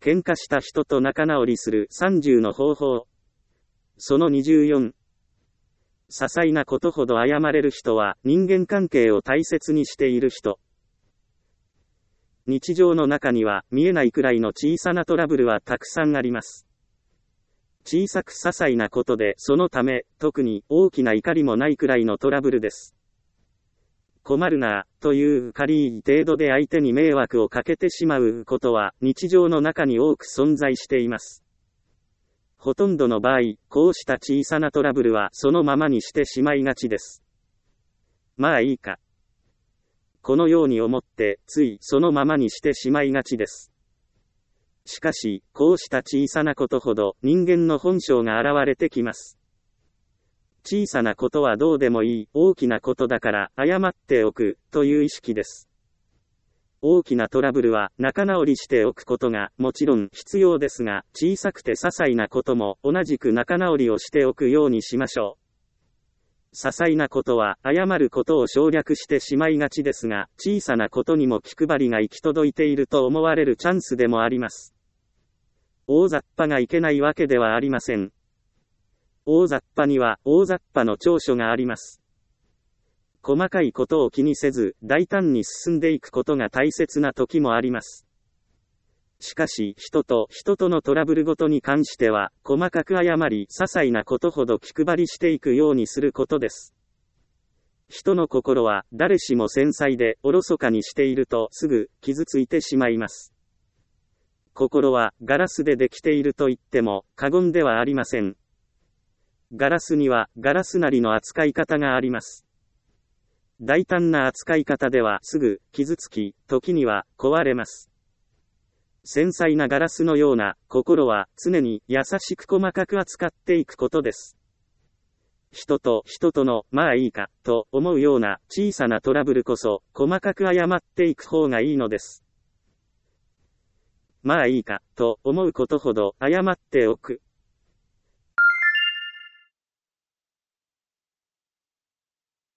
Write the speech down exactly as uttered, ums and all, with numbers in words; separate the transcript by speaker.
Speaker 1: 喧嘩した人と仲直りするさんじゅうの方法。そのにじゅうよん。些細なことほど謝れる人は人間関係を大切にしている人。日常の中には見えないくらいの小さなトラブルはたくさんあります。小さく些細なことでそのため特に大きな怒りもないくらいのトラブルです。困るなぁという軽い程度で相手に迷惑をかけてしまうことは日常の中に多く存在しています。ほとんどの場合、こうした小さなトラブルはそのままにしてしまいがちです。まあいいか。このように思ってついそのままにしてしまいがちです。しかし、こうした小さなことほど人間の本性が現れてきます。小さなことはどうでもいい、大きなことだから謝っておくという意識です。大きなトラブルは仲直りしておくことがもちろん必要ですが、小さくて些細なことも同じく仲直りをしておくようにしましょう。些細なことは謝ることを省略してしまいがちですが、小さなことにも気配りが行き届いていると思われるチャンスでもあります。大雑把がいけないわけではありません。大雑把には大雑把の長所があります。細かいことを気にせず、大胆に進んでいくことが大切な時もあります。しかし、人と人とのトラブルごとに関しては、細かく謝り、些細なことほど気配りしていくようにすることです。人の心は、誰しも繊細で、おろそかにしていると、すぐ、傷ついてしまいます。心は、ガラスでできていると言っても、過言ではありません。ガラスには、ガラスなりの扱い方があります。大胆な扱い方では、すぐ、傷つき、時には、壊れます。繊細なガラスのような、心は、常に、優しく細かく扱っていくことです。人と人との、まあいいか、と思うような、小さなトラブルこそ、細かく謝っていく方がいいのです。まあいいか、と思うことほど、謝っておく。